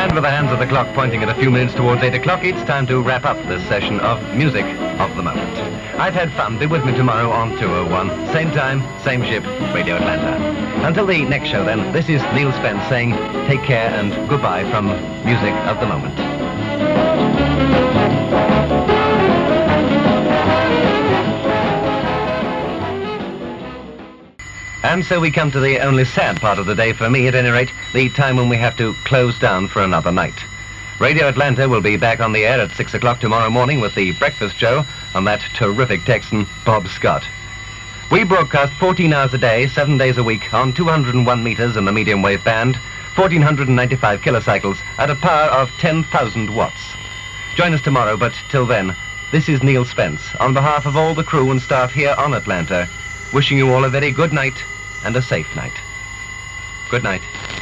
And with the hands of the clock pointing at a few minutes towards 8 o'clock, it's time to wrap up this session of Music of the Moment. I've had fun. Be with me tomorrow on 201. Same time, same ship, Radio Atlanta. Until the next show then, this is Neil Spence saying take care and goodbye from Music of the Moment. And so we come to the only sad part of the day, for me at any rate, the time when we have to close down for another night. Radio Atlanta will be back on the air at 6 o'clock tomorrow morning with the breakfast show on that terrific Texan, Bob Scott. We broadcast 14 hours a day, 7 days a week, on 201 meters in the medium wave band, 1,495 kilocycles at a power of 10,000 watts. Join us tomorrow, but till then, this is Neil Spence, on behalf of all the crew and staff here on Atlanta, wishing you all a very good night and a safe night. Good night.